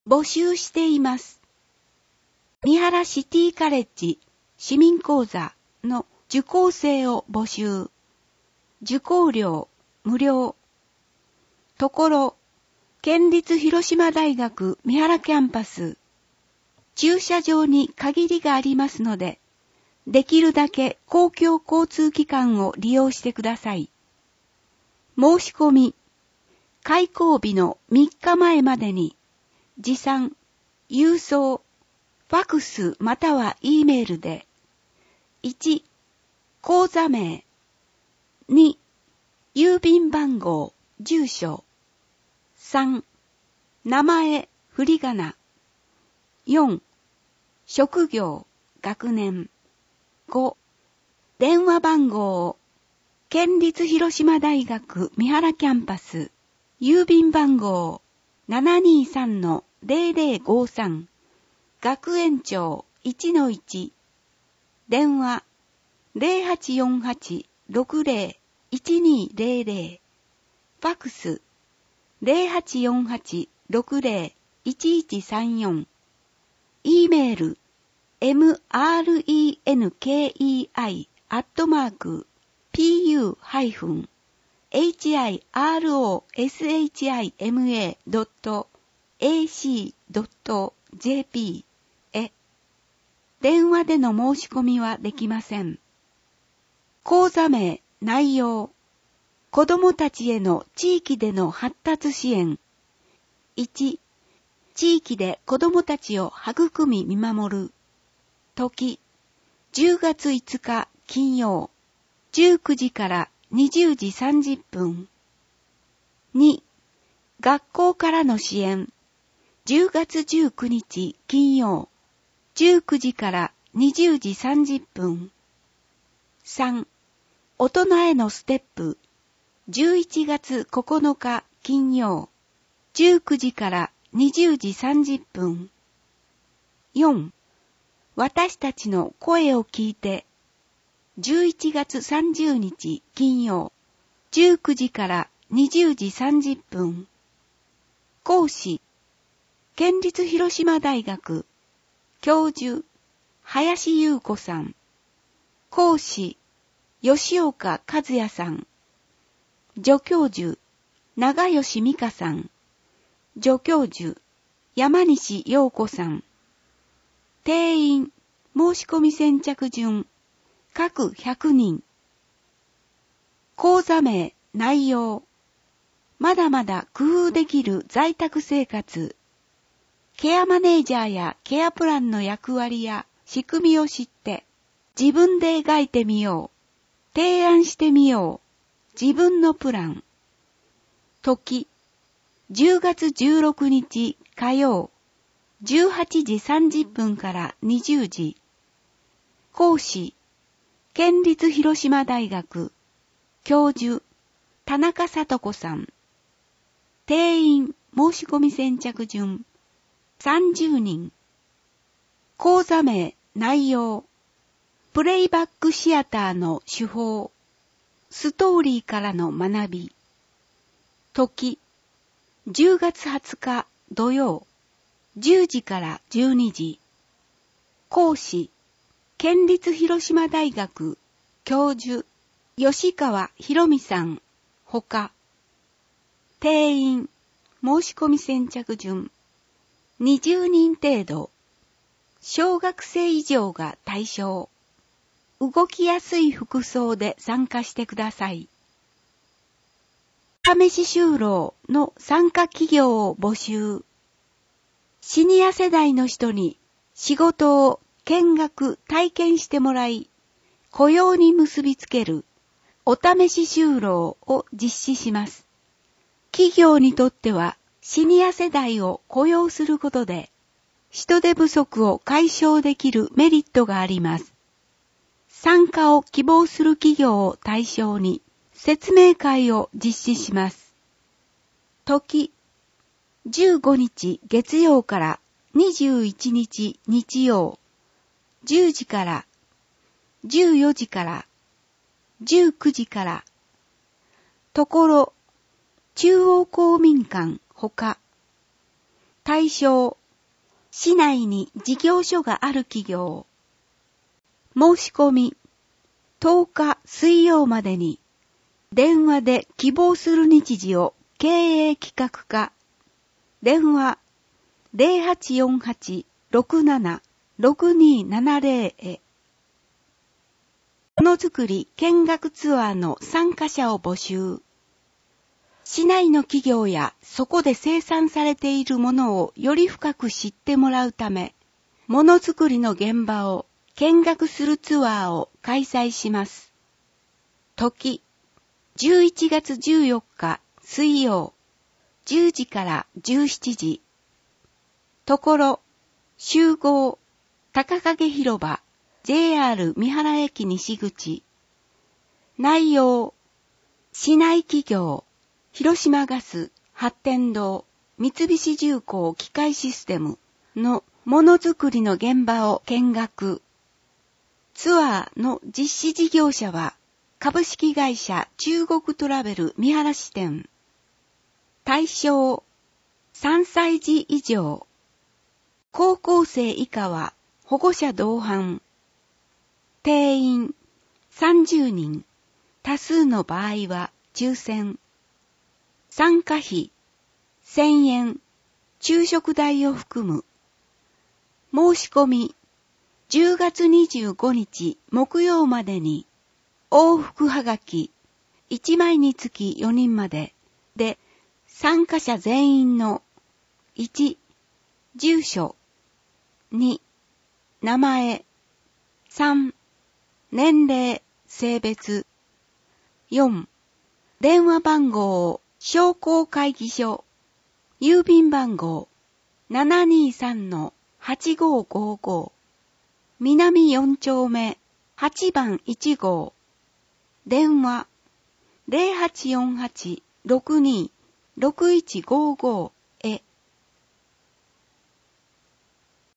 募集しています。三原シティカレッジ市民講座の受講生を募集。受講料無料。ところ、県立広島大学三原キャンパス。駐車場に限りがありますので、できるだけ公共交通機関を利用してください。申し込み、開講日の3日前までに、持参、郵送、ファクスまたは E メールで、1、講座名、2、郵便番号、住所、3、名前、振り仮名、4、職業、学年、5、電話番号、県立広島大学三原キャンパス、郵便番号 723-0053、学園長 1-1、電話 0848-60-1200、ファクス 0848-60-1134、E メール mrenku-pu-hiroshima.ac.jp へ。電話での申し込みはできません。講座名、内容。子どもたちへの地域での発達支援。1、地域で子どもたちを育み見守る。時、10月5日金曜、19時から20時30分。2、学校からの支援。10月19日金曜、19時から20時30分。3、大人へのステップ。11月9日金曜、19時から20時30分。4、私たちの声を聞いて、11月30日金曜、19時から20時30分。講師、県立広島大学、教授、林優子さん。講師、吉岡和也さん。助教授、長吉美香さん。助教授、山西陽子さん。定員、申し込み先着順、各100人。講座名、内容。まだまだ工夫できる在宅生活。ケアマネージャーやケアプランの役割や仕組みを知って、自分で描いてみよう。提案してみよう。自分のプラン。時、10月16日火曜、18時30分から20時。講師、県立広島大学、教授、田中聡子さん。定員、申し込み先着順、30人。講座名、内容。プレイバックシアターの手法。ストーリーからの学び。時、10月20日土曜、10時から12時。講師、県立広島大学、教授、吉川博美さん、ほか。定員、申し込み先着順、20人程度。小学生以上が対象。動きやすい服装で参加してください。試し就労の参加企業を募集。シニア世代の人に仕事を見学・体験してもらい、雇用に結びつけるお試し就労を実施します。企業にとってはシニア世代を雇用することで人手不足を解消できるメリットがあります。参加を希望する企業を対象に説明会を実施します。時、15日月曜から21日日曜、10時から、14時から、19時から。ところ、中央公民館ほか。対象、 市内に事業所がある企業。申し込み、10日水曜までに、電話で希望する日時を経営企画課。電話、0848-67-6270 へ。ものづくり見学ツアーの参加者を募集。市内の企業やそこで生産されているものをより深く知ってもらうため、ものづくりの現場を見学するツアーを開催します。時、11月14日水曜、10時から17時。ところ、集合、高影広場、JR 三原駅西口。内容、市内企業、広島ガス、発展堂、三菱重工機械システムのものづくりの現場を見学。ツアーの実施事業者は、株式会社中国トラベル三原支店。対象、3歳児以上。高校生以下は保護者同伴。定員30人。多数の場合は抽選。参加費1000円。昼食代を含む。申し込み10月25日木曜までに往復はがき1枚につき4人までで参加者全員の1、住所2、名前3、年齢、性別4、電話番号商工会議所郵便番号 723-8555 南4丁目8番1号電話 0848-62-6155